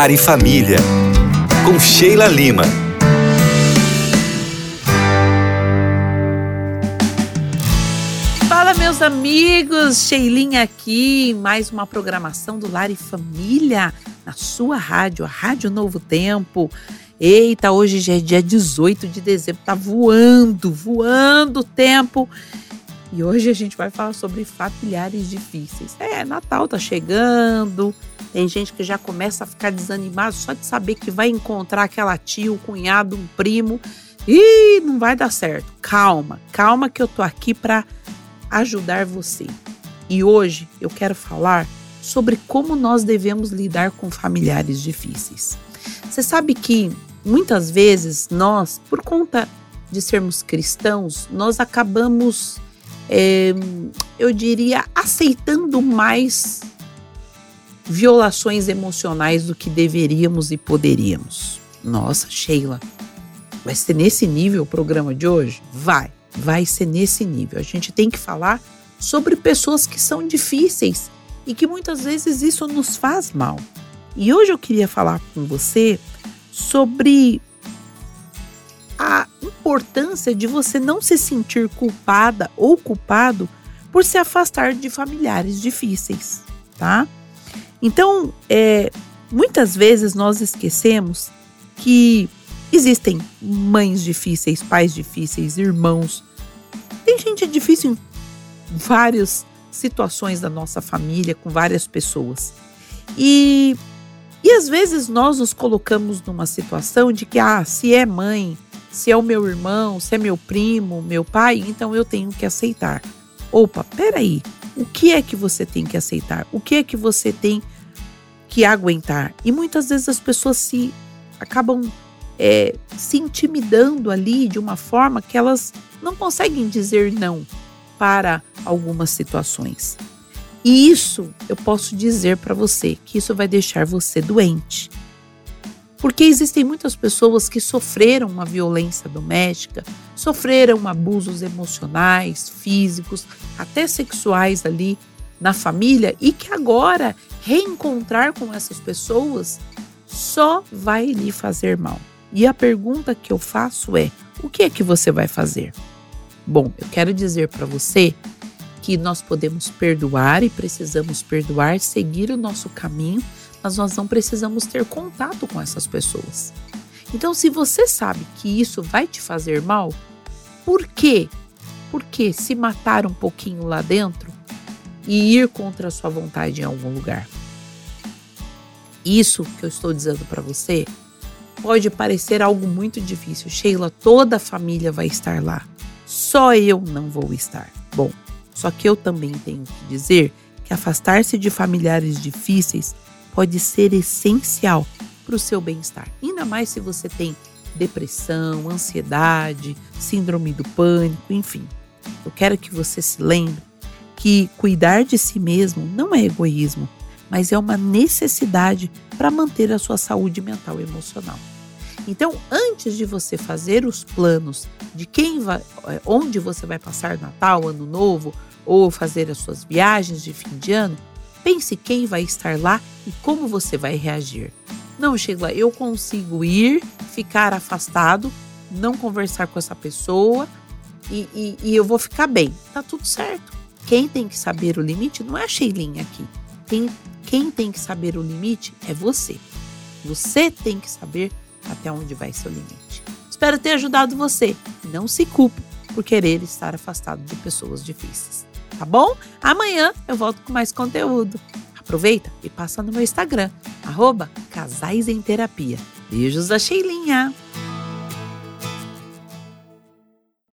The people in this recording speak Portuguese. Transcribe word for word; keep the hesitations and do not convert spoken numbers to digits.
Lar e Família, com Sheila Lima. Fala, meus amigos, Sheilinha aqui, mais uma programação do Lar e Família, na sua rádio, a Rádio Novo Tempo. Eita, hoje já é dia dezoito de dezembro, tá voando, voando o tempo. E hoje a gente vai falar sobre familiares difíceis. É, Natal tá chegando, tem gente que já começa a ficar desanimado só de saber que vai encontrar aquela tia, o cunhado, um primo. Ih, não vai dar certo. Calma, calma que eu tô aqui para ajudar você. E hoje eu quero falar sobre como nós devemos lidar com familiares difíceis. Você sabe que muitas vezes nós, por conta de sermos cristãos, nós acabamos, é, eu diria, aceitando mais violações emocionais do que deveríamos e poderíamos. Nossa, Sheila, vai ser nesse nível o programa de hoje? Vai, vai ser nesse nível. A gente tem que falar sobre pessoas que são difíceis e que muitas vezes isso nos faz mal. E hoje eu queria falar com você sobre a importância de você não se sentir culpada ou culpado por se afastar de familiares difíceis, tá? Então, é, muitas vezes nós esquecemos que existem mães difíceis, pais difíceis, irmãos. Tem gente difícil em várias situações da nossa família, com várias pessoas. E, e às vezes nós nos colocamos numa situação de que, ah, se é mãe, se é o meu irmão, se é meu primo, meu pai, então eu tenho que aceitar. Opa, peraí, o que é que você tem que aceitar? O que é que você tem que aguentar? E muitas vezes as pessoas se acabam é, se intimidando ali de uma forma que elas não conseguem dizer não para algumas situações. E isso eu posso dizer para você, que isso vai deixar você doente. Porque existem muitas pessoas que sofreram uma violência doméstica, sofreram abusos emocionais, físicos, até sexuais ali na família e que agora reencontrar com essas pessoas só vai lhe fazer mal. E a pergunta que eu faço é, o que é que você vai fazer? Bom, eu quero dizer para você que nós podemos perdoar e precisamos perdoar, seguir o nosso caminho, mas nós não precisamos ter contato com essas pessoas. Então, se você sabe que isso vai te fazer mal, por quê? Por que se matar um pouquinho lá dentro e ir contra a sua vontade em algum lugar? Isso que eu estou dizendo para você pode parecer algo muito difícil. Sheila, toda a família vai estar lá. Só eu não vou estar. Bom, só que eu também tenho que dizer que afastar-se de familiares difíceis pode ser essencial para o seu bem-estar. Ainda mais se você tem depressão, ansiedade, síndrome do pânico, enfim. Eu quero que você se lembre que cuidar de si mesmo não é egoísmo, mas é uma necessidade para manter a sua saúde mental e emocional. Então, antes de você fazer os planos de quem vai, onde você vai passar Natal, Ano Novo, ou fazer as suas viagens de fim de ano, pense quem vai estar lá e como você vai reagir. Não, Sheila, eu consigo ir, ficar afastado, não conversar com essa pessoa e, e, e eu vou ficar bem. Tá tudo certo. Quem tem que saber o limite não é a Sheilinha aqui. Quem, quem tem que saber o limite é você. Você tem que saber até onde vai seu limite. Espero ter ajudado você. Não se culpe por querer estar afastado de pessoas difíceis. Tá bom? Amanhã eu volto com mais conteúdo. Aproveita e passa no meu Instagram, arroba Casais em Terapia. Beijos da Sheilinha!